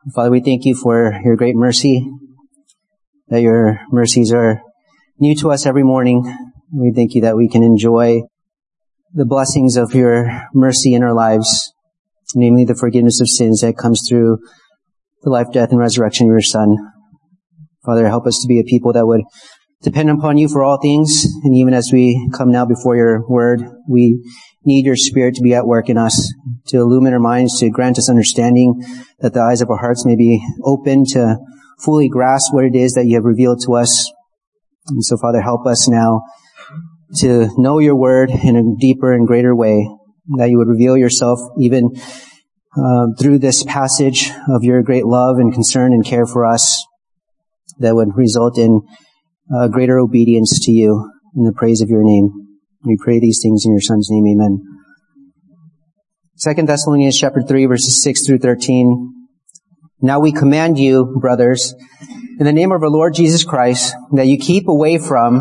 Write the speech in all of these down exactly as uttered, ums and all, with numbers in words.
Father, we thank you for your great mercy, that your mercies are new to us every morning. We thank you that we can enjoy the blessings of your mercy in our lives, namely the forgiveness of sins that comes through the life, death, and resurrection of your Son. Father, help us to be a people that would depend upon you for all things, and even as we come now before your word, we need your Spirit to be at work in us, to illumine our minds, to grant us understanding, that the eyes of our hearts may be open to fully grasp what it is that you have revealed to us. And so, Father, help us now to know your word in a deeper and greater way, that you would reveal yourself even uh, through this passage of your great love and concern and care for us, that would result in uh, greater obedience to you in the praise of your name. We pray these things in your Son's name, amen. Second Thessalonians chapter three, verses six through thirteen. Now we command you, brothers, in the name of our Lord Jesus Christ, that you keep away from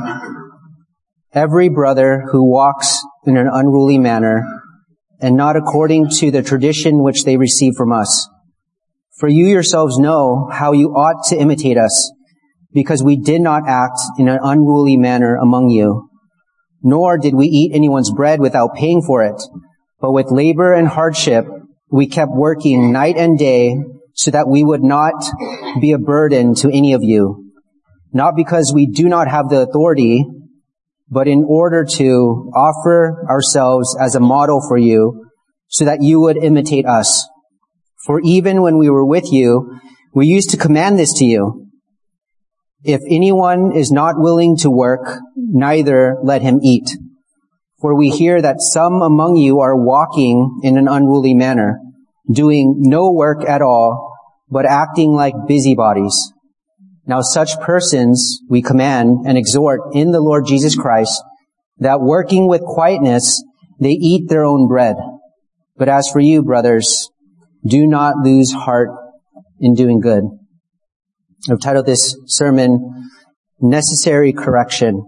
every brother who walks in an unruly manner, and not according to the tradition which they receive from us. For you yourselves know how you ought to imitate us, because we did not act in an unruly manner among you, nor did we eat anyone's bread without paying for it. But with labor and hardship, we kept working night and day so that we would not be a burden to any of you. Not because we do not have the authority, but in order to offer ourselves as a model for you so that you would imitate us. For even when we were with you, we used to command this to you. If anyone is not willing to work, neither let him eat. For we hear that some among you are walking in an unruly manner, doing no work at all, but acting like busybodies. Now such persons we command and exhort in the Lord Jesus Christ, that working with quietness they eat their own bread. But as for you, brothers, do not lose heart in doing good. I've titled this sermon, Necessary Correction.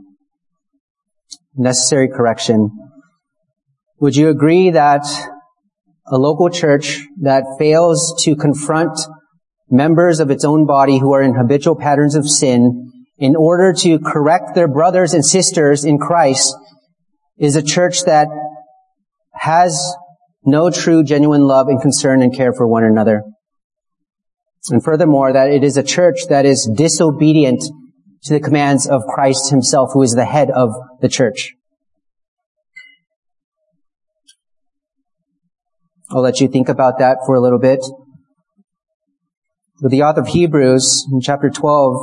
Necessary correction. Would you agree that a local church that fails to confront members of its own body who are in habitual patterns of sin in order to correct their brothers and sisters in Christ is a church that has no true, genuine love and concern and care for one another? And furthermore, that it is a church that is disobedient to the commands of Christ himself, who is the head of the church. I'll let you think about that for a little bit. But the author of Hebrews, in chapter twelve,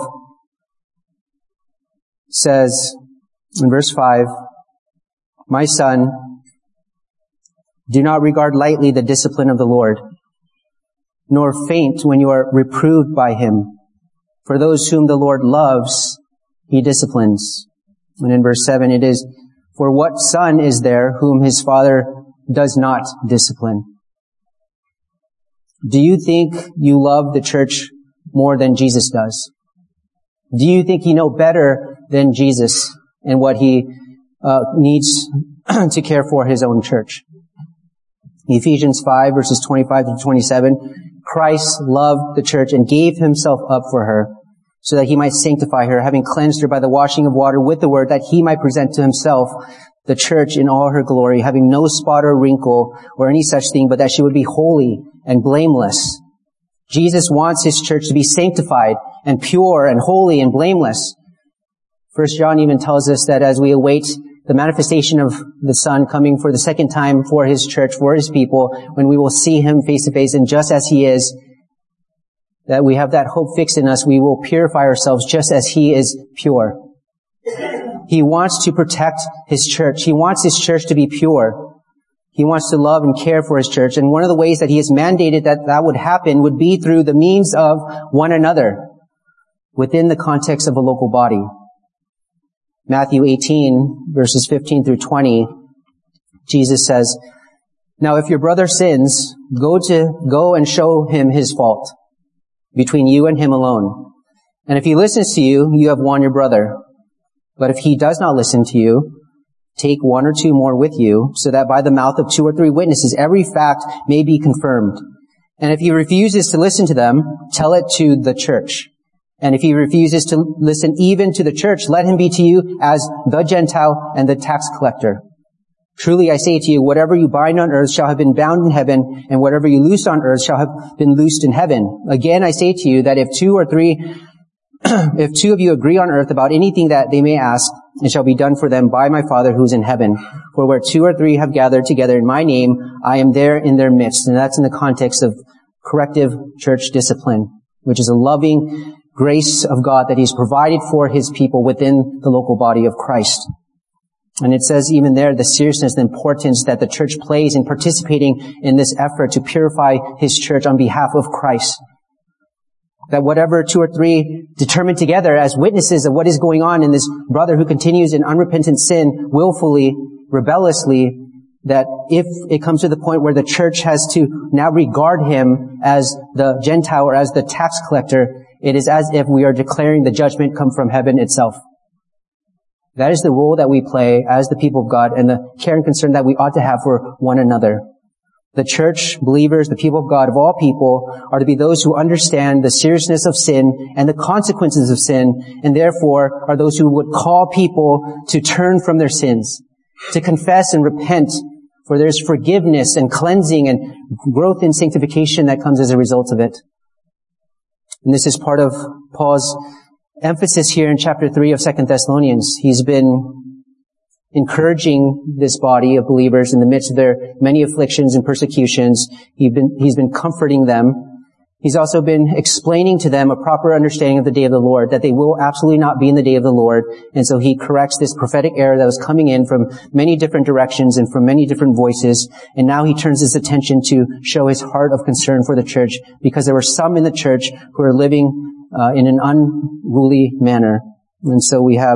says in verse five, "My son, do not regard lightly the discipline of the Lord, nor faint when you are reproved by him. For those whom the Lord loves, he disciplines." And in verse seven it is, "For what son is there whom his father does not discipline?" Do you think you love the church more than Jesus does? Do you think you know better than Jesus and what he uh, needs to care for his own church? Ephesians five, verses twenty-five to twenty-seven, Christ loved the church and gave himself up for her, so that he might sanctify her, having cleansed her by the washing of water with the word, that he might present to himself the church in all her glory, having no spot or wrinkle or any such thing, but that she would be holy and blameless. Jesus wants his church to be sanctified and pure and holy and blameless. First John even tells us that as we await the manifestation of the Son coming for the second time for his church, for his people, when we will see him face to face and just as he is, that we have that hope fixed in us, we will purify ourselves just as he is pure. He wants to protect his church. He wants his church to be pure. He wants to love and care for his church. And one of the ways that he has mandated that that would happen would be through the means of one another within the context of a local body. Matthew eighteen, verses fifteen through twenty, Jesus says, "Now if your brother sins, go to, go and show him his fault between you and him alone. And if he listens to you, you have won your brother. But if he does not listen to you, take one or two more with you, so that by the mouth of two or three witnesses every fact may be confirmed. And if he refuses to listen to them, tell it to the church. And if he refuses to listen even to the church, let him be to you as the Gentile and the tax collector. Truly I say to you, whatever you bind on earth shall have been bound in heaven, and whatever you loose on earth shall have been loosed in heaven. Again I say to you that if two or three, if two of you agree on earth about anything that they may ask, it shall be done for them by my Father who is in heaven. For where two or three have gathered together in my name, I am there in their midst. And that's in the context of corrective church discipline, which is a loving grace of God that he's provided for his people within the local body of Christ. And it says even there the seriousness, the importance that the church plays in participating in this effort to purify his church on behalf of Christ. That whatever two or three determine together as witnesses of what is going on in this brother who continues in unrepentant sin, willfully, rebelliously, that if it comes to the point where the church has to now regard him as the Gentile or as the tax collector, it is as if we are declaring the judgment come from heaven itself. That is the role that we play as the people of God and the care and concern that we ought to have for one another. The church, believers, the people of God, of all people, are to be those who understand the seriousness of sin and the consequences of sin, and therefore are those who would call people to turn from their sins, to confess and repent, for there's forgiveness and cleansing and growth in sanctification that comes as a result of it. And this is part of Paul's emphasis here in chapter three of Second Thessalonians. He's been encouraging this body of believers in the midst of their many afflictions and persecutions. He's been, he's been comforting them. He's also been explaining to them a proper understanding of the day of the Lord, that they will absolutely not be in the day of the Lord. And so he corrects this prophetic error that was coming in from many different directions and from many different voices. And now he turns his attention to show his heart of concern for the church, because there were some in the church who are living uh, in an unruly manner. And so we have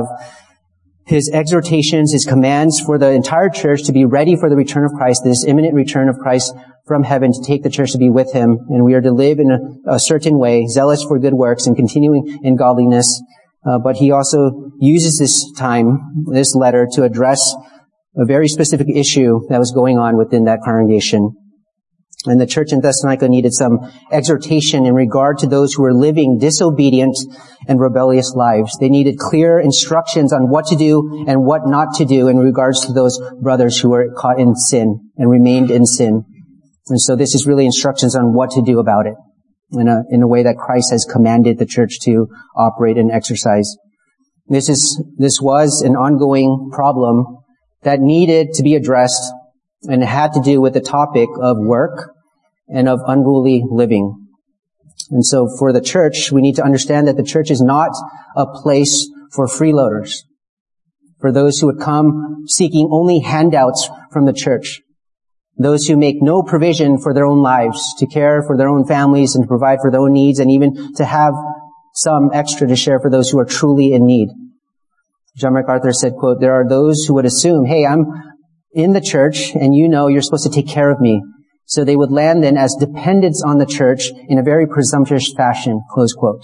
his exhortations, his commands for the entire church to be ready for the return of Christ, this imminent return of Christ from heaven to take the church to be with him. And we are to live in a, a certain way, zealous for good works and continuing in godliness. Uh, but he also uses this time, this letter, to address a very specific issue that was going on within that congregation. And the church in Thessalonica needed some exhortation in regard to those who were living disobedient and rebellious lives. They needed clear instructions on what to do and what not to do in regards to those brothers who were caught in sin and remained in sin. And so this is really instructions on what to do about it in a, in a way that Christ has commanded the church to operate and exercise. This is, this was an ongoing problem that needed to be addressed, and it had to do with the topic of work and of unruly living. And so for the church, we need to understand that the church is not a place for freeloaders, for those who would come seeking only handouts from the church, those who make no provision for their own lives, to care for their own families and to provide for their own needs, and even to have some extra to share for those who are truly in need. John MacArthur said, quote, "There are those who would assume, hey, I'm in the church, and you know you're supposed to take care of me." So they would land then as dependents on the church in a very presumptuous fashion, close quote.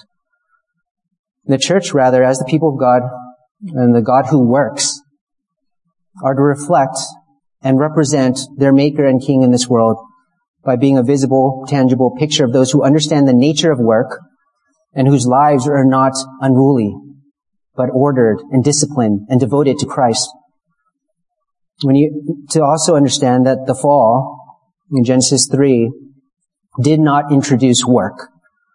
The church, rather, as the people of God and the God who works, are to reflect and represent their Maker and King in this world by being a visible, tangible picture of those who understand the nature of work and whose lives are not unruly, but ordered and disciplined and devoted to Christ. We need to also understand that the fall in Genesis three did not introduce work.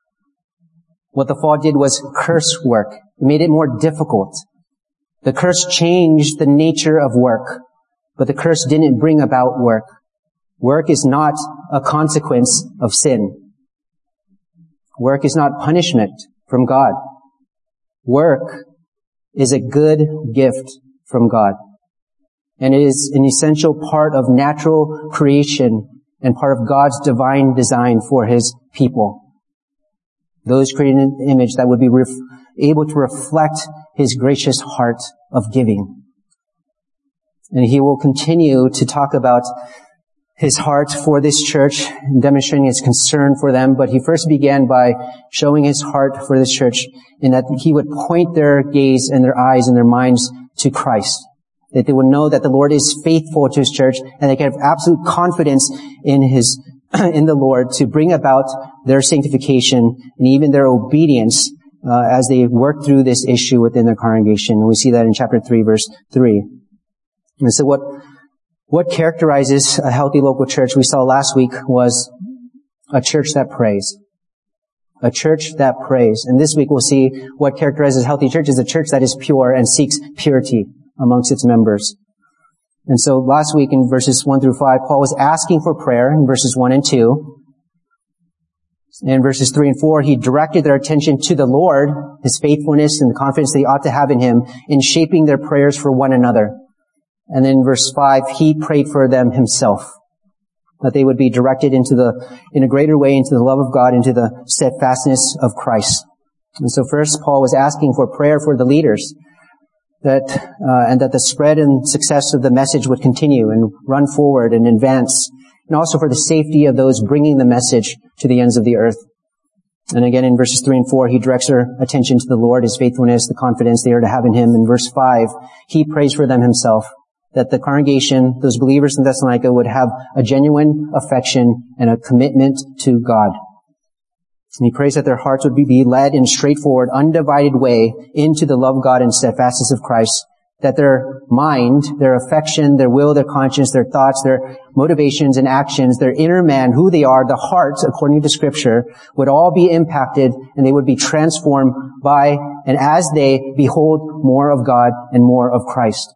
What the fall did was curse work. It made it more difficult. The curse changed the nature of work, but the curse didn't bring about work. Work is not a consequence of sin. Work is not punishment from God. Work is a good gift from God. And it is an essential part of natural creation and part of God's divine design for his people. Those created in an image that would be ref- able to reflect his gracious heart of giving. And he will continue to talk about his heart for this church, demonstrating his concern for them. But he first began by showing his heart for this church in that he would point their gaze and their eyes and their minds to Christ. That they would know that the Lord is faithful to his church, and they can have absolute confidence in his in the Lord to bring about their sanctification and even their obedience uh, as they work through this issue within their congregation. And we see that in chapter three, verse three. And so what what characterizes a healthy local church we saw last week was a church that prays. A church that prays. And this week we'll see what characterizes a healthy church is a church that is pure and seeks purity amongst its members. And so last week in verses one through five, Paul was asking for prayer in verses one and two. In verses three and four, he directed their attention to the Lord, his faithfulness and the confidence they ought to have in him in shaping their prayers for one another. And then in verse five, he prayed for them himself, that they would be directed into the, in a greater way into the love of God, into the steadfastness of Christ. And so first, Paul was asking for prayer for the leaders, that, uh, and that the spread and success of the message would continue and run forward and advance, and also for the safety of those bringing the message to the ends of the earth. And again, in verses three and four, he directs their attention to the Lord, his faithfulness, the confidence they are to have in him. In verse five, he prays for them himself, that the congregation, those believers in Thessalonica, would have a genuine affection and a commitment to God. And he prays that their hearts would be led in a straightforward, undivided way into the love of God and steadfastness of Christ, that their mind, their affection, their will, their conscience, their thoughts, their motivations and actions, their inner man, who they are, the heart, according to Scripture, would all be impacted and they would be transformed by and as they behold more of God and more of Christ.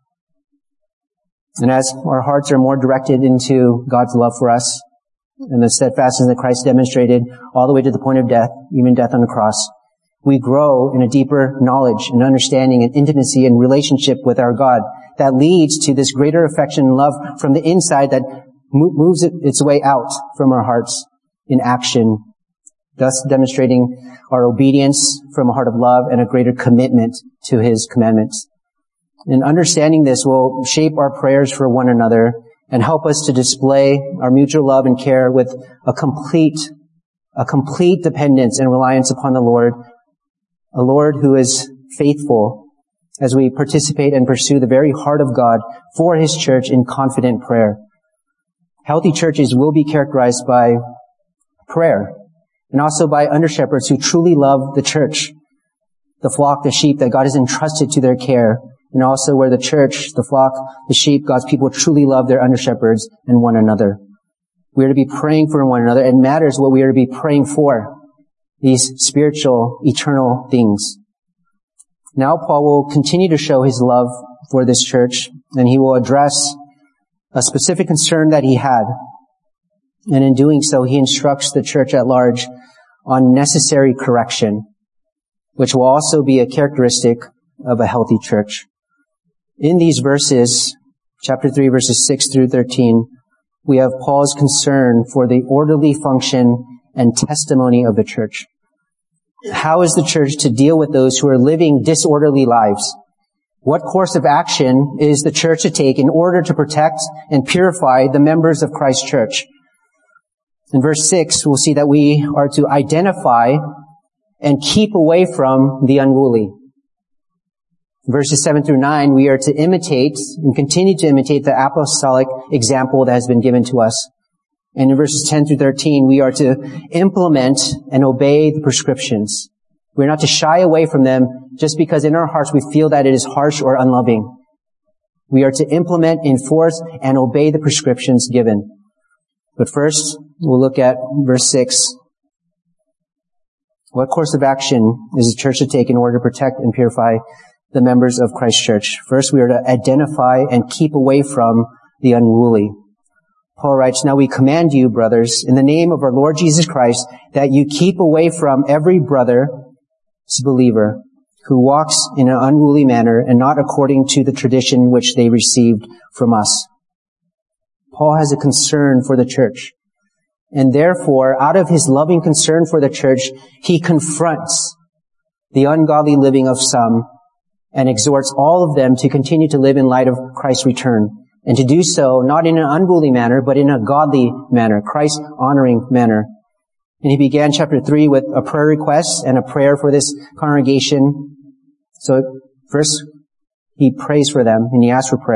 And as our hearts are more directed into God's love for us and the steadfastness that Christ demonstrated all the way to the point of death, even death on the cross, we grow in a deeper knowledge and understanding and intimacy and relationship with our God that leads to this greater affection and love from the inside that moves its way out from our hearts in action, thus demonstrating our obedience from a heart of love and a greater commitment to his commandments. And understanding this will shape our prayers for one another and help us to display our mutual love and care with a complete, a complete dependence and reliance upon the Lord, a Lord who is faithful as we participate and pursue the very heart of God for his church in confident prayer. Healthy churches will be characterized by prayer and also by under-shepherds who truly love the church, the flock, the sheep that God has entrusted to their care. And also where the church, the flock, the sheep, God's people truly love their under-shepherds and one another. We are to be praying for one another. It matters what we are to be praying for, these spiritual, eternal things. Now Paul will continue to show his love for this church, and he will address a specific concern that he had. And in doing so, he instructs the church at large on necessary correction, which will also be a characteristic of a healthy church. In these verses, chapter three, verses six through thirteen, we have Paul's concern for the orderly function and testimony of the church. How is the church to deal with those who are living disorderly lives? What course of action is the church to take in order to protect and purify the members of Christ's church? In verse six, we'll see that we are to identify and keep away from the unruly. Verses seven through nine, we are to imitate and continue to imitate the apostolic example that has been given to us. And in verses ten through thirteen, we are to implement and obey the prescriptions. We're not to shy away from them just because in our hearts we feel that it is harsh or unloving. We are to implement, enforce, and obey the prescriptions given. But first, we'll look at verse six. What course of action is the church to take in order to protect and purify the members of Christ's church? First, we are to identify and keep away from the unruly. Paul writes, "Now we command you, brothers, in the name of our Lord Jesus Christ, that you keep away from every brother, believer, who walks in an unruly manner and not according to the tradition which they received from us." Paul has a concern for the church. And therefore, out of his loving concern for the church, he confronts the ungodly living of some and exhorts all of them to continue to live in light of Christ's return, and to do so not in an unruly manner, but in a godly manner, Christ-honoring manner. And he began chapter three with a prayer request and a prayer for this congregation. So first, he prays for them and he asks for prayer.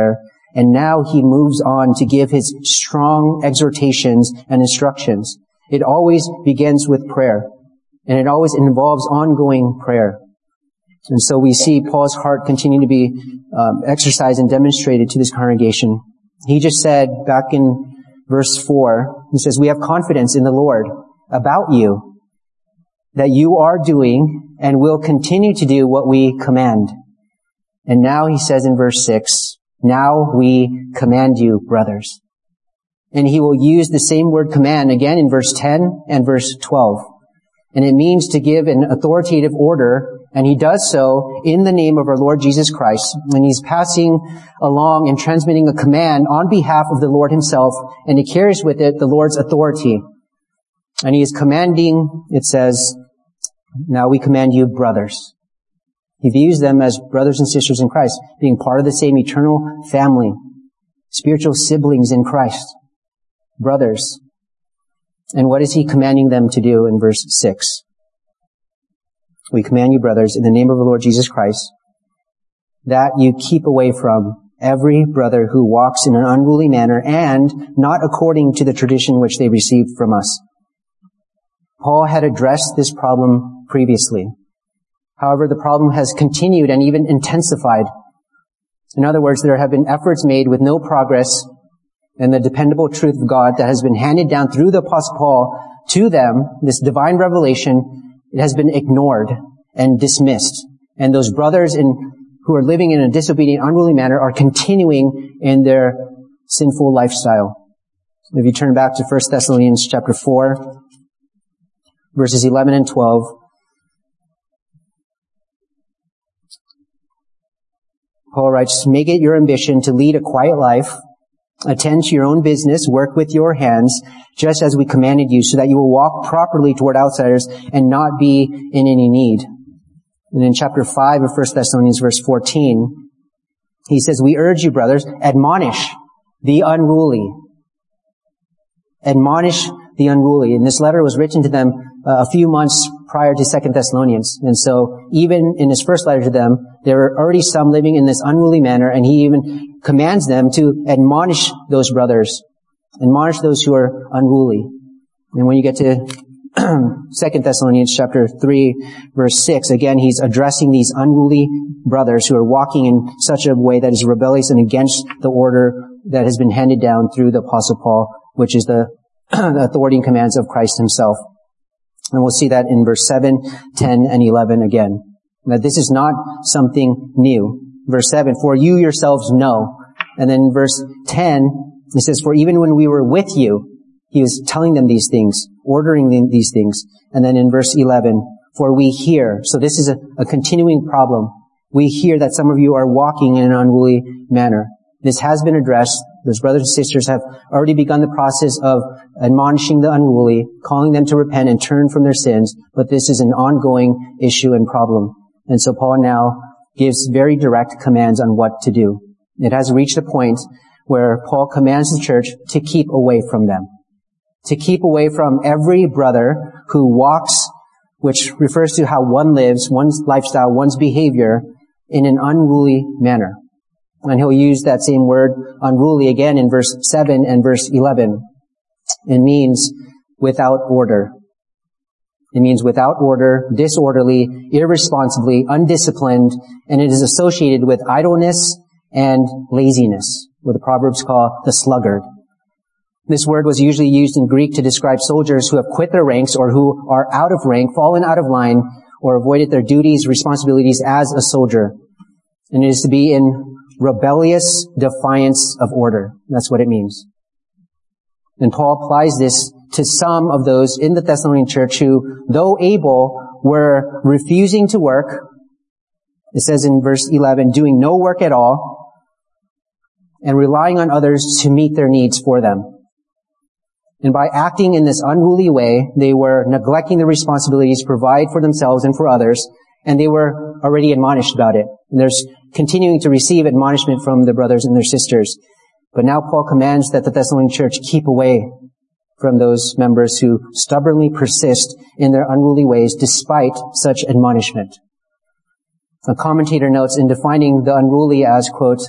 And now he moves on to give his strong exhortations and instructions. It always begins with prayer, and it always involves ongoing prayer. And so we see Paul's heart continue to be um, exercised and demonstrated to this congregation. He just said back in verse four, he says, "We have confidence in the Lord about you, that you are doing and will continue to do what we command." And now he says in verse six, "Now we command you, brothers." And he will use the same word command again in verse ten and verse twelve. And it means to give an authoritative order, and he does so in the name of our Lord Jesus Christ. And he's passing along and transmitting a command on behalf of the Lord himself, and he carries with it the Lord's authority. And he is commanding, it says, "Now we command you, brothers." He views them as brothers and sisters in Christ, being part of the same eternal family, spiritual siblings in Christ, brothers. And what is he commanding them to do in verse six? "We command you, brothers, in the name of the Lord Jesus Christ, that you keep away from every brother who walks in an unruly manner and not according to the tradition which they received from us." Paul had addressed this problem previously. However, the problem has continued and even intensified. In other words, there have been efforts made with no progress, and the dependable truth of God that has been handed down through the Apostle Paul to them, this divine revelation, it has been ignored and dismissed. And those brothers in, who are living in a disobedient, unruly manner are continuing in their sinful lifestyle. If you turn back to First Thessalonians chapter four, verses eleven and twelve, Paul writes, "Make it your ambition to lead a quiet life, attend to your own business, work with your hands, just as we commanded you, so that you will walk properly toward outsiders and not be in any need." And in chapter five of First Thessalonians, verse fourteen, he says, "We urge you, brothers, admonish the unruly." Admonish the unruly. And this letter was written to them uh, a few months prior to Second Thessalonians. And so even in his first letter to them, there were already some living in this unruly manner, and he even commands them to admonish those brothers, admonish those who are unruly. And when you get to Second Thessalonians chapter three, verse six, again, he's addressing these unruly brothers who are walking in such a way that is rebellious and against the order that has been handed down through the Apostle Paul, which is the authority and commands of Christ himself. And we'll see that in verse seven, ten, and eleven again. That this is not something new. Verse seven, "For you yourselves know." And then verse ten, it says, "For even when we were with you," he was telling them these things, ordering them these things. And then in verse eleven, "For we hear." So this is a, a continuing problem. We hear that some of you are walking in an unruly manner. This has been addressed. Those brothers and sisters have already begun the process of admonishing the unruly, calling them to repent and turn from their sins, but this is an ongoing issue and problem. And so Paul now gives very direct commands on what to do. It has reached a point where Paul commands the church to keep away from them, to keep away from every brother who walks, which refers to how one lives, one's lifestyle, one's behavior, in an unruly manner. And he'll use that same word, unruly, again in verse seven and verse eleven. It means without order. It means without order, disorderly, irresponsibly, undisciplined, and it is associated with idleness and laziness, what the Proverbs call the sluggard. This word was usually used in Greek to describe soldiers who have quit their ranks or who are out of rank, fallen out of line, or avoided their duties, responsibilities as a soldier. And it is to be in rebellious defiance of order. That's what it means. And Paul applies this to some of those in the Thessalonian church who, though able, were refusing to work. It says in verse eleven, doing no work at all and relying on others to meet their needs for them. And by acting in this unruly way, they were neglecting the responsibilities to provide for themselves and for others, and they were already admonished about it. And there's continuing to receive admonishment from the brothers and their sisters. But now Paul commands that the Thessalonian church keep away from those members who stubbornly persist in their unruly ways despite such admonishment. A commentator notes in defining the unruly as, quote,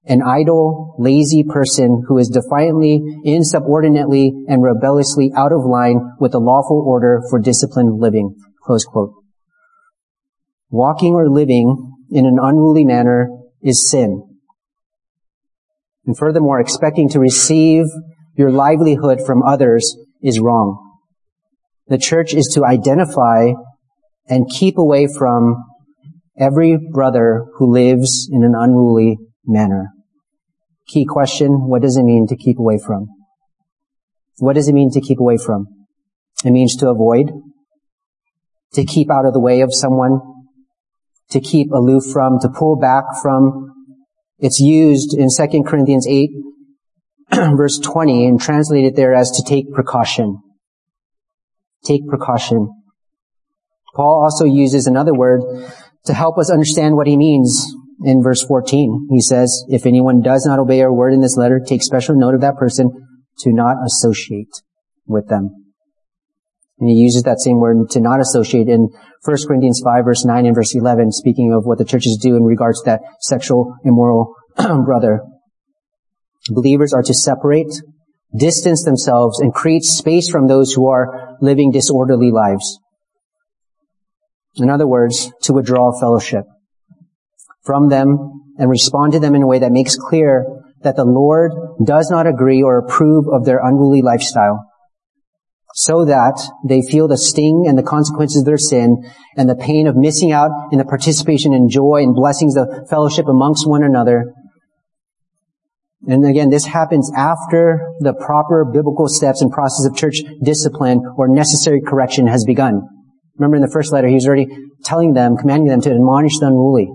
an idle, lazy person who is defiantly, insubordinately, and rebelliously out of line with the lawful order for disciplined living. Close quote. Walking or living in an unruly manner is sin. And furthermore, expecting to receive your livelihood from others is wrong. The church is to identify and keep away from every brother who lives in an unruly manner. Key question, what does it mean to keep away from? What does it mean to keep away from? It means to avoid, to keep out of the way of someone, to keep aloof from, to pull back from. It's used in Second Corinthians eight, verse twenty, and translated there as to take precaution. Take precaution. Paul also uses another word to help us understand what he means in verse fourteen. He says, if anyone does not obey our word in this letter, take special note of that person to not associate with them. And he uses that same word, to not associate, in First Corinthians five, verse nine and verse eleven, speaking of what the churches do in regards to that sexual immoral brother. Believers are to separate, distance themselves, and create space from those who are living disorderly lives. In other words, to withdraw fellowship from them and respond to them in a way that makes clear that the Lord does not agree or approve of their unruly lifestyle, so that they feel the sting and the consequences of their sin and the pain of missing out in the participation and joy and blessings of fellowship amongst one another. And again, this happens after the proper biblical steps and process of church discipline or necessary correction has begun. Remember in the first letter, he was already telling them, commanding them to admonish the unruly.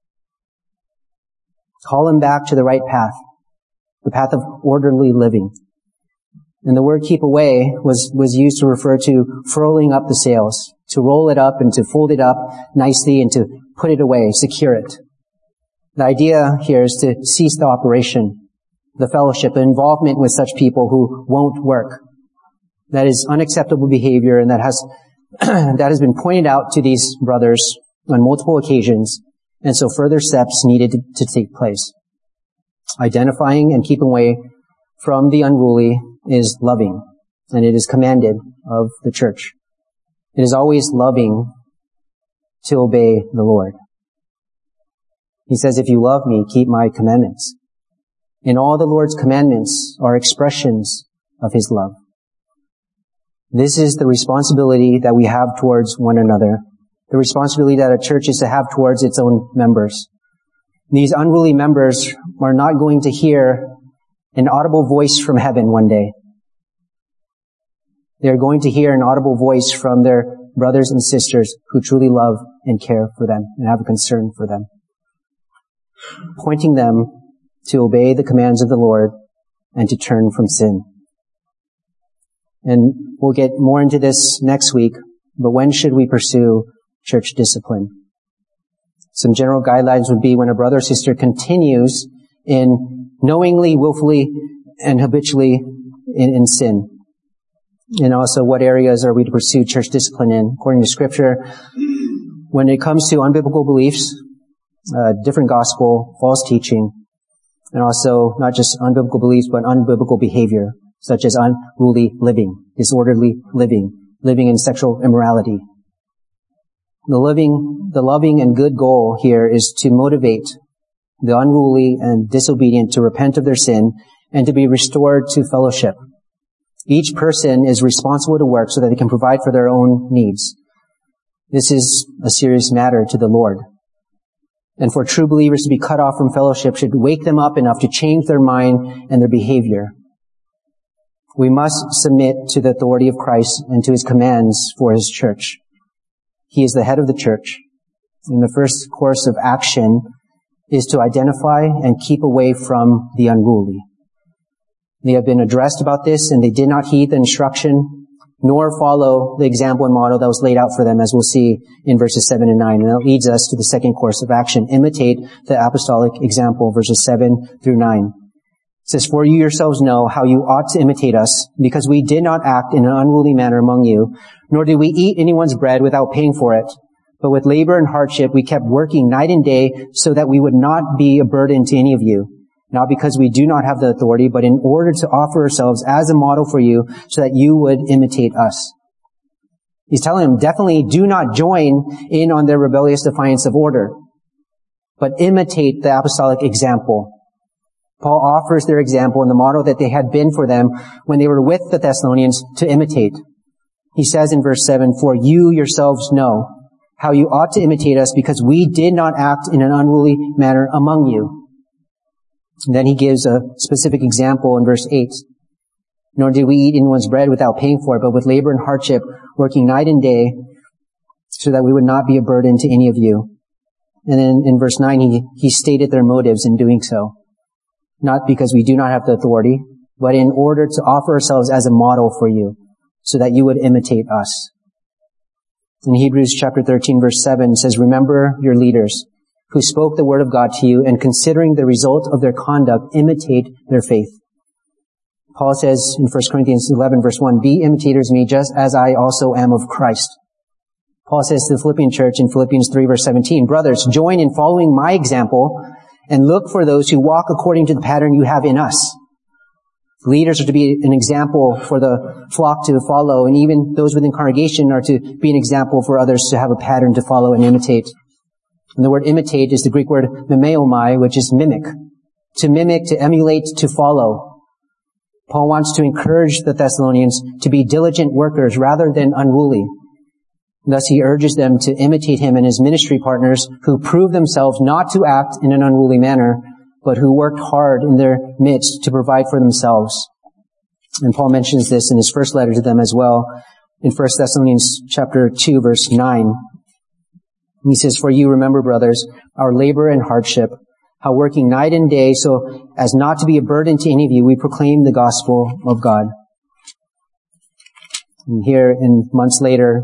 Call them back to the right path, the path of orderly living. And the word keep away was, was used to refer to furling up the sails, to roll it up and to fold it up nicely and to put it away, secure it. The idea here is to cease the operation, the fellowship, the involvement with such people who won't work. That is unacceptable behavior, and that has, that has been pointed out to these brothers on multiple occasions, and so further steps needed to, to take place. Identifying and keeping away from the unruly is loving, and it is commanded of the church. It is always loving to obey the Lord. He says, if you love me, keep my commandments. And all the Lord's commandments are expressions of his love. This is the responsibility that we have towards one another, the responsibility that a church is to have towards its own members. These unruly members are not going to hear an audible voice from heaven one day. They are going to hear an audible voice from their brothers and sisters who truly love and care for them and have a concern for them, pointing them to obey the commands of the Lord and to turn from sin. And we'll get more into this next week, but when should we pursue church discipline? Some general guidelines would be when a brother or sister continues in knowingly, willfully, and habitually in, in sin. And also, what areas are we to pursue church discipline in? According to Scripture, when it comes to unbiblical beliefs, uh, different gospel, false teaching, and also not just unbiblical beliefs, but unbiblical behavior, such as unruly living, disorderly living, living in sexual immorality. The living, the loving and good goal here is to motivate the unruly and disobedient to repent of their sin and to be restored to fellowship. Each person is responsible to work so that they can provide for their own needs. This is a serious matter to the Lord. And for true believers to be cut off from fellowship should wake them up enough to change their mind and their behavior. We must submit to the authority of Christ and to his commands for his church. He is the head of the church. And the first course of action is to identify and keep away from the unruly. They have been addressed about this, and they did not heed the instruction, nor follow the example and model that was laid out for them, as we'll see in verses seven and nine. And that leads us to the second course of action. Imitate the apostolic example, verses seven through nine. It says, for you yourselves know how you ought to imitate us, because we did not act in an unruly manner among you, nor did we eat anyone's bread without paying for it. But with labor and hardship we kept working night and day so that we would not be a burden to any of you. not because we do not have the authority, but in order to offer ourselves as a model for you so that you would imitate us. He's telling them, definitely do not join in on their rebellious defiance of order, but imitate the apostolic example. Paul offers their example and the model that they had been for them when they were with the Thessalonians to imitate. He says in verse seven, for you yourselves know how you ought to imitate us because we did not act in an unruly manner among you. And then he gives a specific example in verse eight. Nor did we eat anyone's bread without paying for it, but with labor and hardship, working night and day, so that we would not be a burden to any of you. And then in verse nine, he, he stated their motives in doing so. Not because we do not have the authority, but in order to offer ourselves as a model for you, so that you would imitate us. In Hebrews chapter thirteen, verse seven, it says, remember your leaders, who spoke the word of God to you, and considering the result of their conduct, imitate their faith. Paul says in First Corinthians eleven, verse one, be imitators of me just as I also am of Christ. Paul says to the Philippian church in Philippians three, verse seventeen, brothers, join in following my example and look for those who walk according to the pattern you have in us. Leaders are to be an example for the flock to follow, and even those within congregation are to be an example for others to have a pattern to follow and imitate. And the word imitate is the Greek word mimeomai, which is mimic. To mimic, to emulate, to follow. Paul wants to encourage the Thessalonians to be diligent workers rather than unruly. Thus he urges them to imitate him and his ministry partners who proved themselves not to act in an unruly manner, but who worked hard in their midst to provide for themselves. And Paul mentions this in his first letter to them as well, in First Thessalonians chapter two, verse nine. He says, for you remember, brothers, our labor and hardship, how working night and day so as not to be a burden to any of you, we proclaim the gospel of God. And here, in months later,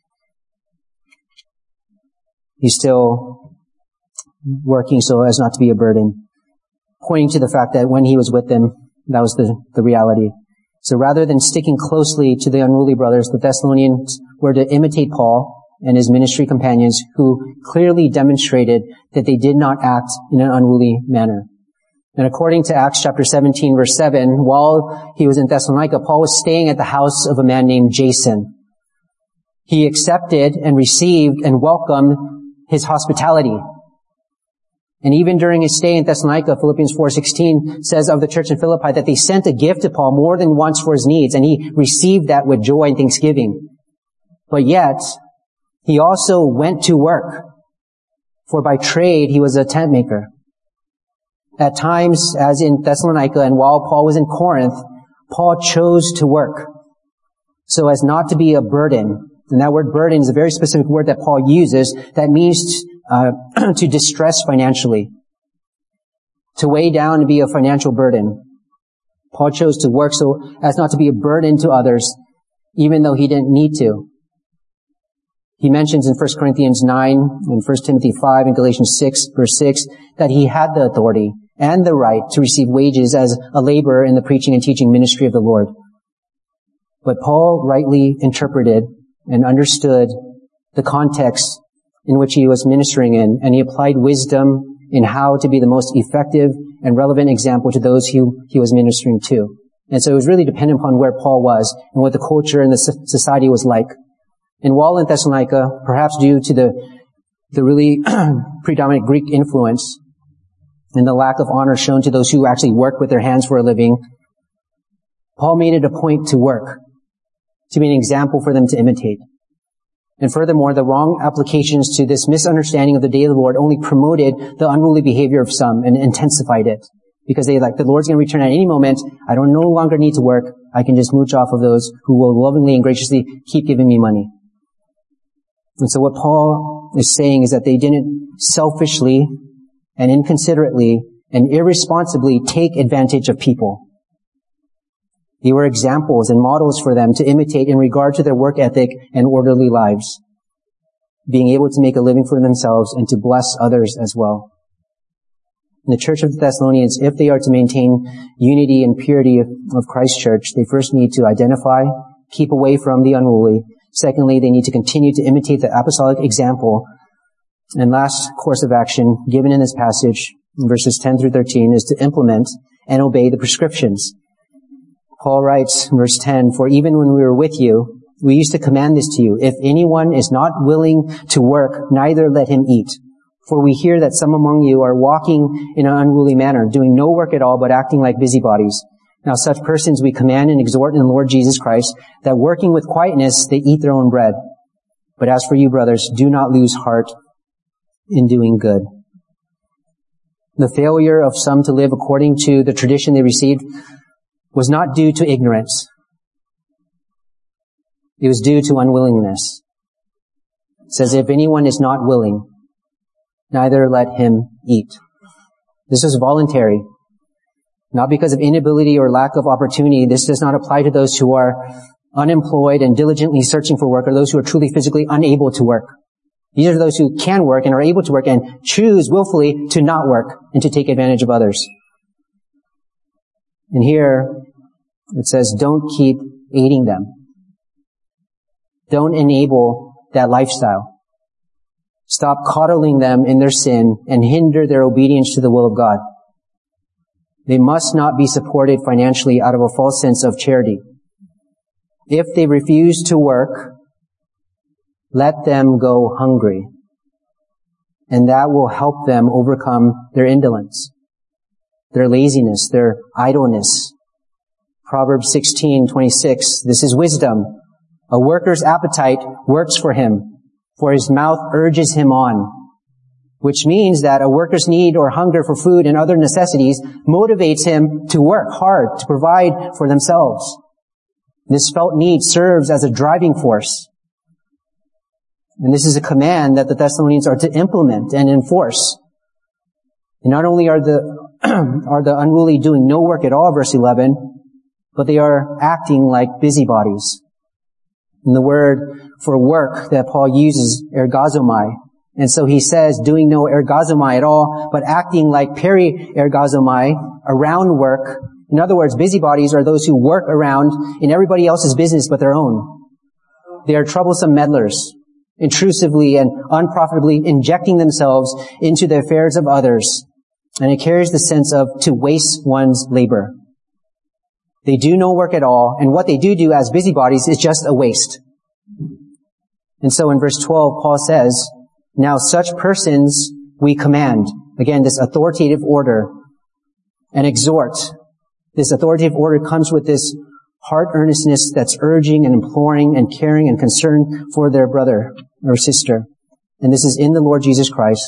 he's still working so as not to be a burden, pointing to the fact that when he was with them, that was the, the reality. So rather than sticking closely to the unruly brothers, the Thessalonians were to imitate Paul and his ministry companions, who clearly demonstrated that they did not act in an unruly manner. And according to Acts chapter seventeen, verse seven, while he was in Thessalonica, Paul was staying at the house of a man named Jason. He accepted and received and welcomed his hospitality. And even during his stay in Thessalonica, Philippians four sixteen says of the church in Philippi that they sent a gift to Paul more than once for his needs, and he received that with joy and thanksgiving. But yet, he also went to work, for by trade he was a tent maker. At times, as in Thessalonica and while Paul was in Corinth, Paul chose to work so as not to be a burden. And that word burden is a very specific word that Paul uses that means uh, to distress financially, to weigh down and be a financial burden. Paul chose to work so as not to be a burden to others, even though he didn't need to. He mentions in First Corinthians nine, and First Timothy five, and Galatians six, verse six, that he had the authority and the right to receive wages as a laborer in the preaching and teaching ministry of the Lord. But Paul rightly interpreted and understood the context in which he was ministering in, and he applied wisdom in how to be the most effective and relevant example to those who he was ministering to. And so it was really dependent upon where Paul was and what the culture and the society was like. And while in Thessalonica, perhaps due to the, the really predominant Greek influence and the lack of honor shown to those who actually work with their hands for a living, Paul made it a point to work, to be an example for them to imitate. And furthermore, the wrong applications to this misunderstanding of the day of the Lord only promoted the unruly behavior of some and intensified it. Because they like, the Lord's going to return at any moment. I don't no longer need to work. I can just mooch off of those who will lovingly and graciously keep giving me money. And so what Paul is saying is that they didn't selfishly and inconsiderately and irresponsibly take advantage of people. They were examples and models for them to imitate in regard to their work ethic and orderly lives, being able to make a living for themselves and to bless others as well. In the church of the Thessalonians, if they are to maintain unity and purity of, of Christ's church, they first need to identify, keep away from the unruly. Secondly, they need to continue to imitate the apostolic example. And last course of action given in this passage in verses ten through thirteen, is to implement and obey the prescriptions. Paul writes in verse ten, "For even when we were with you, we used to command this to you. If anyone is not willing to work, neither let him eat. For we hear that some among you are walking in an unruly manner, doing no work at all, but acting like busybodies. Now such persons we command and exhort in the Lord Jesus Christ, that working with quietness they eat their own bread. But as for you, brothers, do not lose heart in doing good." The failure of some to live according to the tradition they received was not due to ignorance. It was due to unwillingness. It says, if anyone is not willing, neither let him eat. This was voluntary. Not because of inability or lack of opportunity. This does not apply to those who are unemployed and diligently searching for work, or those who are truly physically unable to work. These are those who can work and are able to work and choose willfully to not work and to take advantage of others. And here it says, don't keep aiding them. Don't enable that lifestyle. Stop coddling them in their sin and hinder their obedience to the will of God. They must not be supported financially out of a false sense of charity. If they refuse to work, let them go hungry, and that will help them overcome their indolence, their laziness, their idleness. Proverbs sixteen twenty-six, this is wisdom. A worker's appetite works for him, for his mouth urges him on. Which means that a worker's need or hunger for food and other necessities motivates him to work hard, to provide for themselves. This felt need serves as a driving force. And this is a command that the Thessalonians are to implement and enforce. And not only are the, are the unruly doing no work at all, verse eleven, but they are acting like busybodies. And the word for work that Paul uses, ergazomai. And so he says, doing no ergazomai at all, but acting like peri-ergazomai, around work. In other words, busybodies are those who work around in everybody else's business but their own. They are troublesome meddlers, intrusively and unprofitably injecting themselves into the affairs of others. And it carries the sense of to waste one's labor. They do no work at all, and what they do do as busybodies is just a waste. And so in verse twelve, Paul says, now such persons we command. Again, this authoritative order, and exhort. This authoritative order comes with this heart earnestness that's urging and imploring and caring and concern for their brother or sister. And this is in the Lord Jesus Christ.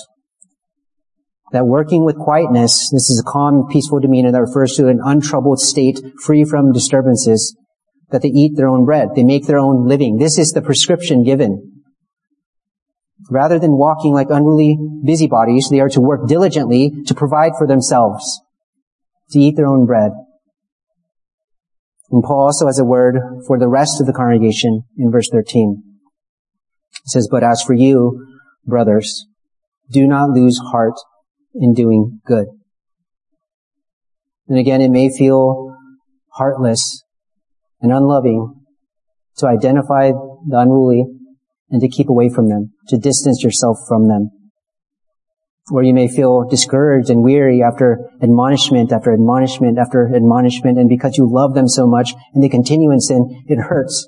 That working with quietness, this is a calm, peaceful demeanor that refers to an untroubled state free from disturbances, that they eat their own bread. They make their own living. This is the prescription given. Rather than walking like unruly busybodies, they are to work diligently to provide for themselves, to eat their own bread. And Paul also has a word for the rest of the congregation in verse thirteen. It says, but as for you, brothers, do not lose heart in doing good. And again, it may feel heartless and unloving to identify the unruly and to keep away from them, to distance yourself from them. Or you may feel discouraged and weary after admonishment, after admonishment, after admonishment, and because you love them so much and they continue in sin, it hurts.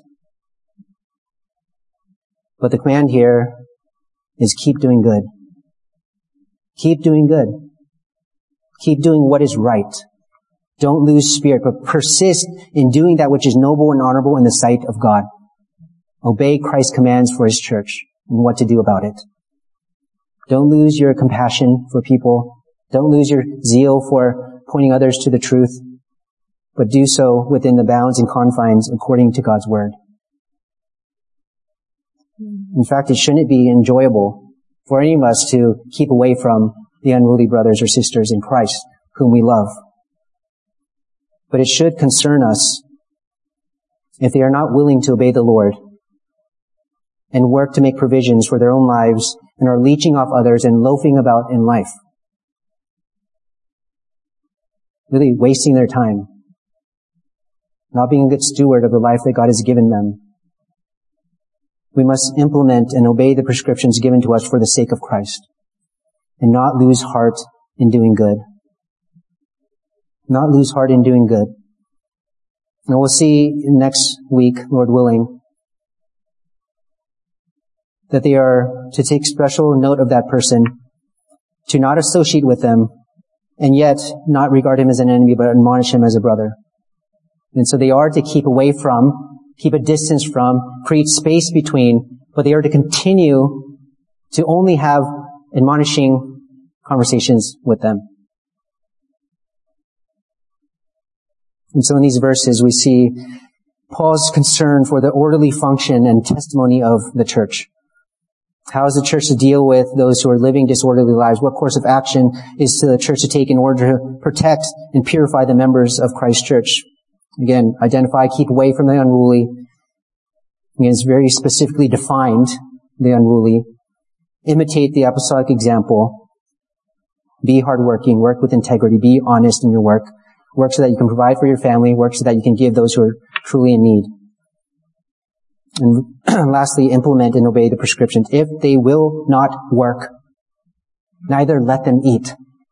But the command here is keep doing good. Keep doing good. Keep doing what is right. Don't lose spirit, but persist in doing that which is noble and honorable in the sight of God. Obey Christ's commands for His church and what to do about it. Don't lose your compassion for people. Don't lose your zeal for pointing others to the truth, but do so within the bounds and confines according to God's word. In fact, it shouldn't be enjoyable for any of us to keep away from the unruly brothers or sisters in Christ whom we love. But it should concern us if they are not willing to obey the Lord and work to make provisions for their own lives and are leeching off others and loafing about in life. Really wasting their time. Not being a good steward of the life that God has given them. We must implement and obey the prescriptions given to us for the sake of Christ and not lose heart in doing good. Not lose heart in doing good. And we'll see next week, Lord willing, that they are to take special note of that person, to not associate with them, and yet not regard him as an enemy, but admonish him as a brother. And so they are to keep away from, keep a distance from, create space between, but they are to continue to only have admonishing conversations with them. And so in these verses, we see Paul's concern for the orderly function and testimony of the church. How is the church to deal with those who are living disorderly lives? What course of action is to the church to take in order to protect and purify the members of Christ's church? Again, identify, keep away from the unruly. Again, it's very specifically defined, the unruly. Imitate the apostolic example. Be hardworking, work with integrity, be honest in your work. Work so that you can provide for your family. Work so that you can give those who are truly in need. And lastly, implement and obey the prescriptions. If they will not work, neither let them eat.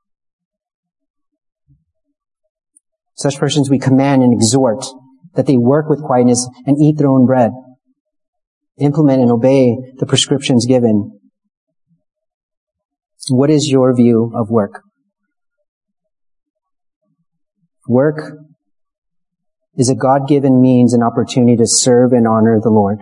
Such persons we command and exhort that they work with quietness and eat their own bread. Implement and obey the prescriptions given. What is your view of work? Work is a God-given means and opportunity to serve and honor the Lord,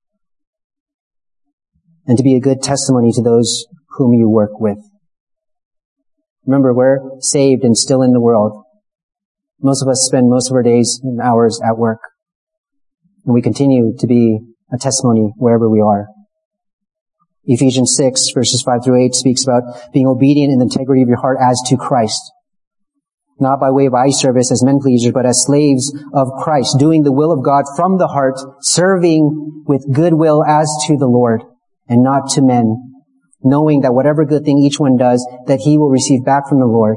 and to be a good testimony to those whom you work with. Remember, we're saved and still in the world. Most of us spend most of our days and hours at work, and we continue to be a testimony wherever we are. Ephesians six, verses five through eight speaks about being obedient in the integrity of your heart as to Christ. Not by way of eye service as men pleasers, but as slaves of Christ, doing the will of God from the heart, serving with good will as to the Lord and not to men, knowing that whatever good thing each one does, that he will receive back from the Lord.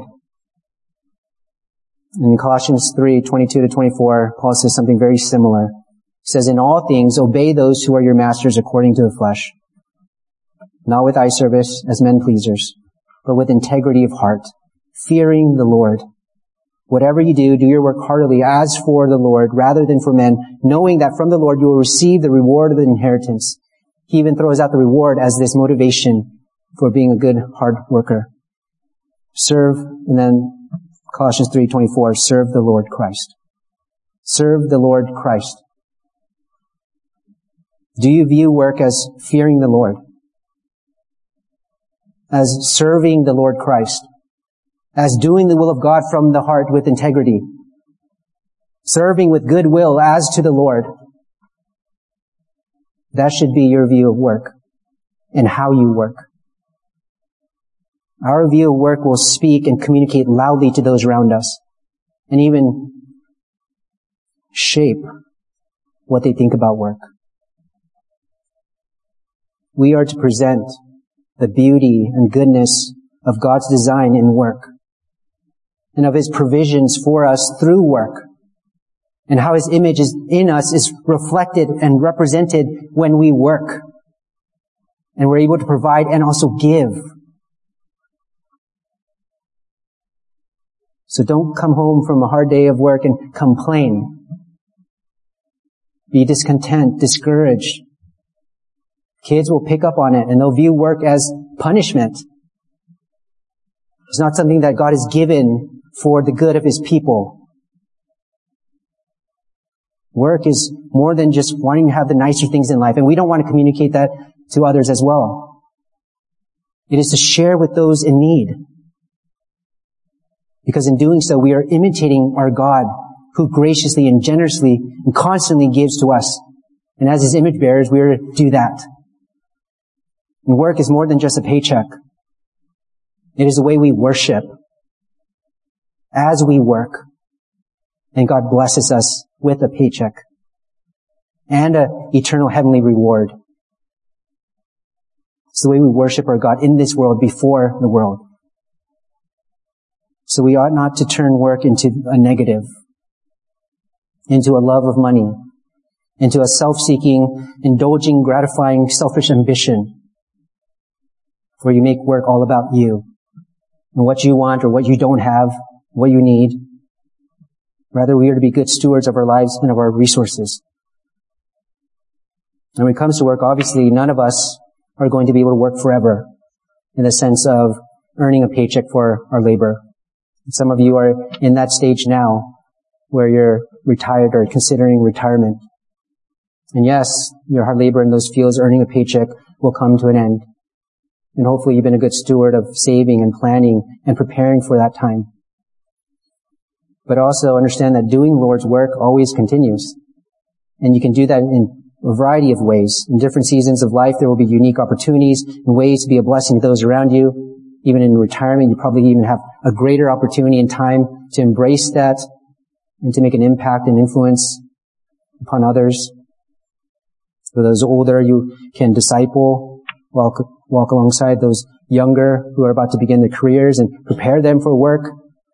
In Colossians three, twenty-two to twenty-four, Paul says something very similar. He says, in all things, obey those who are your masters according to the flesh, not with eye service as men pleasers, but with integrity of heart, fearing the Lord. Whatever you do, do your work heartily as for the Lord rather than for men, knowing that from the Lord you will receive the reward of the inheritance. He even throws out the reward as this motivation for being a good hard worker. Serve, and then Colossians three twenty-four, serve the Lord Christ. Serve the Lord Christ. Do you view work as fearing the Lord? As serving the Lord Christ? As doing the will of God from the heart with integrity? Serving with good will as to the Lord? That should be your view of work and how you work. Our view of work will speak and communicate loudly to those around us and even shape what they think about work. We are to present the beauty and goodness of God's design in work and of His provisions for us through work, and how His image is in us is reflected and represented when we work and we're able to provide and also give. So don't come home from a hard day of work and complain. Be discontent, discouraged. Kids will pick up on it and they'll view work as punishment. It's not something that God has given for the good of His people. Work is more than just wanting to have the nicer things in life, and we don't want to communicate that to others as well. It is to share with those in need. Because in doing so, we are imitating our God, who graciously and generously and constantly gives to us. And as His image bearers, we are to do that. And work is more than just a paycheck. It is the way we worship as we work. And God blesses us with a paycheck and an eternal heavenly reward. It's the way we worship our God in this world before the world. So we ought not to turn work into a negative, into a love of money, into a self-seeking, indulging, gratifying, selfish ambition, where you make work all about you and what you want or what you don't have, what you need. Rather, we are to be good stewards of our lives and of our resources. And when it comes to work, obviously, none of us are going to be able to work forever in the sense of earning a paycheck for our labor. Some of you are in that stage now where you're retired or considering retirement. And yes, your hard labor in those fields, earning a paycheck, will come to an end. And hopefully you've been a good steward of saving and planning and preparing for that time. But also understand that doing the Lord's work always continues. And you can do that in a variety of ways. In different seasons of life, there will be unique opportunities and ways to be a blessing to those around you. Even in retirement, you probably even have a greater opportunity and time to embrace that and to make an impact and influence upon others. For those older, you can disciple, walk, walk alongside those younger who are about to begin their careers and prepare them for work.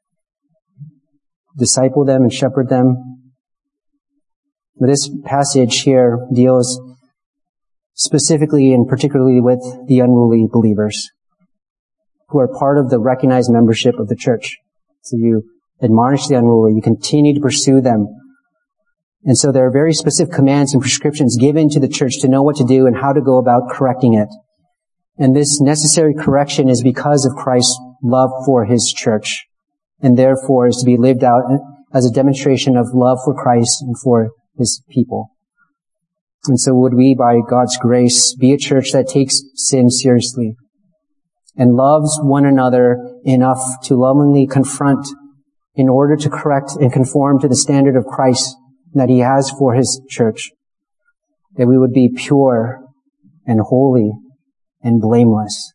Disciple them and shepherd them. But this passage here deals specifically and particularly with the unruly believers who are part of the recognized membership of the church. So you admonish the unruly, you continue to pursue them. And so there are very specific commands and prescriptions given to the church to know what to do and how to go about correcting it. And this necessary correction is because of Christ's love for his church, and therefore is to be lived out as a demonstration of love for Christ and for his people. And so would we, by God's grace, be a church that takes sin seriously and loves one another enough to lovingly confront in order to correct and conform to the standard of Christ that he has for his church. That we would be pure and holy and blameless.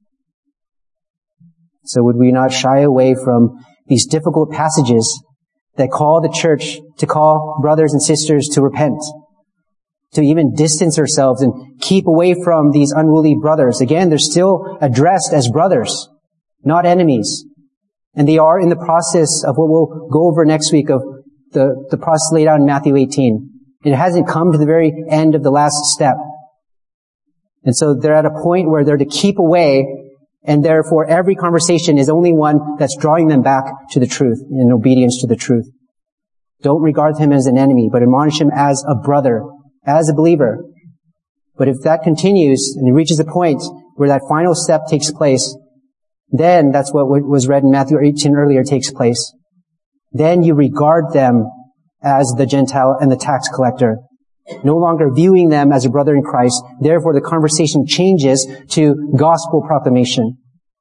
So would we not shy away from these difficult passages that call the church to call brothers and sisters to repent, to even distance ourselves and keep away from these unruly brothers. Again, they're still addressed as brothers, not enemies. And they are in the process of what we'll go over next week of the, the process laid out in Matthew eighteen. It hasn't come to the very end of the last step. And so they're at a point where they're to keep away, and therefore every conversation is only one that's drawing them back to the truth, in obedience to the truth. Don't regard him as an enemy, but admonish him as a brother, as a believer. But if that continues and it reaches a point where that final step takes place, then that's what was read in Matthew eighteen earlier takes place. Then you regard them as the Gentile and the tax collector, no longer viewing them as a brother in Christ. Therefore, the conversation changes to gospel proclamation.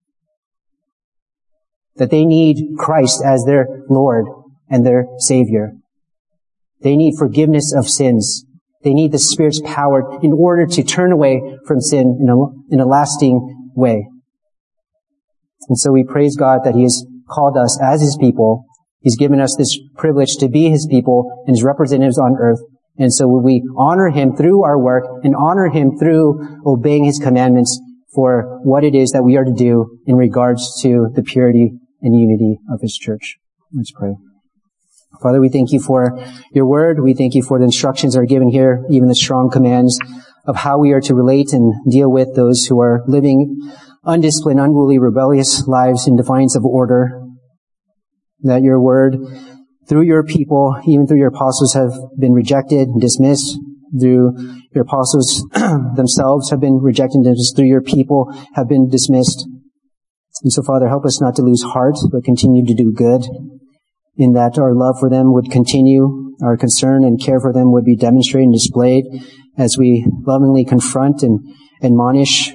That they need Christ as their Lord and their Savior. They need forgiveness of sins. They need the Spirit's power in order to turn away from sin in a, in a lasting way. And so we praise God that he has called us as his people. He's given us this privilege to be his people and his representatives on earth. And so we honor him through our work and honor him through obeying his commandments for what it is that we are to do in regards to the purity and unity of his church. Let's pray. Father, we thank you for your word. We thank you for the instructions that are given here, even the strong commands of how we are to relate and deal with those who are living undisciplined, unruly, rebellious lives in defiance of order. That your word, through your people, even through your apostles, have been rejected and dismissed. Through your apostles themselves have been rejected and dismissed. Through your people have been dismissed. And so, Father, help us not to lose heart, but continue to do good, in that our love for them would continue, our concern and care for them would be demonstrated and displayed as we lovingly confront and admonish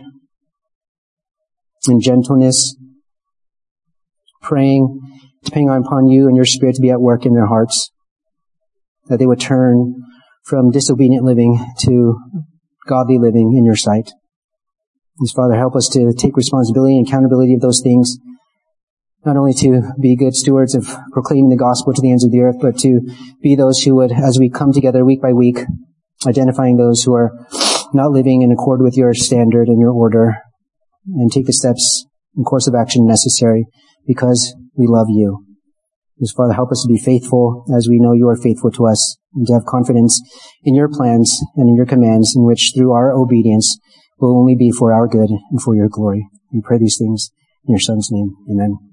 in gentleness, praying, depending upon you and your Spirit to be at work in their hearts, that they would turn from disobedient living to godly living in your sight. Please, Father, help us to take responsibility and accountability of those things, not only to be good stewards of proclaiming the gospel to the ends of the earth, but to be those who would, as we come together week by week, identifying those who are not living in accord with your standard and your order, and take the steps and course of action necessary because we love you. Please, Father, help us to be faithful as we know you are faithful to us, and to have confidence in your plans and in your commands, in which through our obedience will only be for our good and for your glory. We pray these things in your Son's name. Amen.